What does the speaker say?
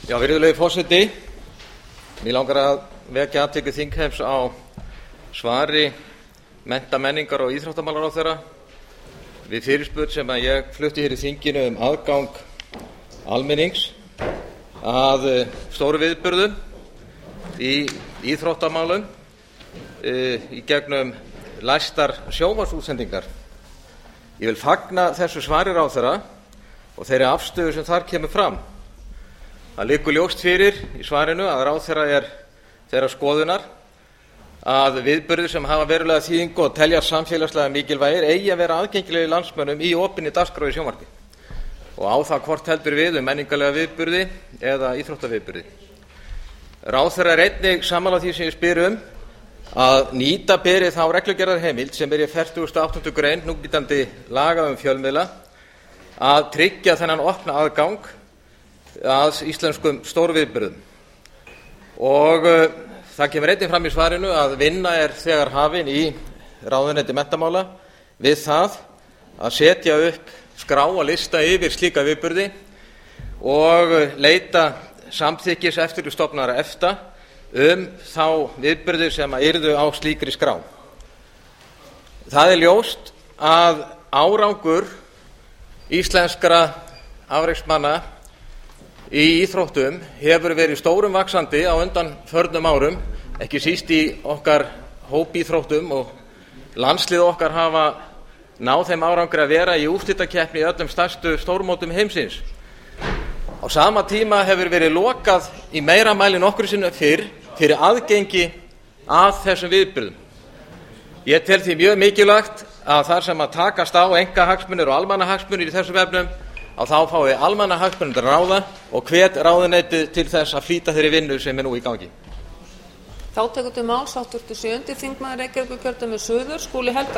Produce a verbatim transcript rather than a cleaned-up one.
Já, virðulegi forseti, mig langar að vekja athygli þingheims á svari mennta-, menningar- og íþróttamálaráðherra við fyrirspurn sem að ég flutti hér í þinginu um aðgang almennings að stóru viðburðum í íþróttamálum í gegnum læstar sjónvarpsútsendingar. Ég vil fagna þessu svari ráðherra og þeirri afstöðu sem þar kemur fram. Það liggur ljóst fyrir í svarinu að ráðherra er þeirrar skoðunar að viðburðir sem hafa verulega þýðingu og teljast samfélagslega mikilvægir eigi að vera aðgengilegir landsmönnum í opinni dagskrá í sjónvarpi og á það hvort heldur við um menningarlega viðburði eða íþróttaviðburði. Ráðherra er einnig sammála því sem ég spyr um að nýta beri þá reglugerðarheimild sem er í fertugasta og áttundu grein núgildandi laga um fjölmiðla að tryggja þennan opna aðgang að íslenskum stórviðburðum. Og uh, það kemur einnig fram í svarinu að vinna er þegar hafin í ráðuneyti menntamála við það að setja upp skrá og lista yfir slíka viðburði og leita samþykkis eftirlitsstofnunar EFTA um þá viðburði sem yrðu á slíkri skrá. Það er ljóst að árangur íslenskra afreksmanna í íþróttum hefur verið stórum vaxandi á undanförnum árum, ekki síst í okkar hópíþróttum, og landslið okkar hafa náð þeim árangri að vera í úrslitakeppni í öllum stærstu stórmótum heimsins. Á sama tíma hefur verið lokað í meira mæli en nokkru sinni fyrr fyrir aðgengi að þessum viðburðum. Ég tel því mjög mikilvægt að þar sem að takast á einkahagsmunir og almannahagsmunir í þessum efnum að þá fái almannahagsmunir að ráða og hvet ráðuneytið til þess að flýta þeirri vinnu sem er nú í gangi. Þá tekur til máls háttvirtur sjöundi þingmaður Reykjavíkurkjördæmis suður, Skúli Helgason.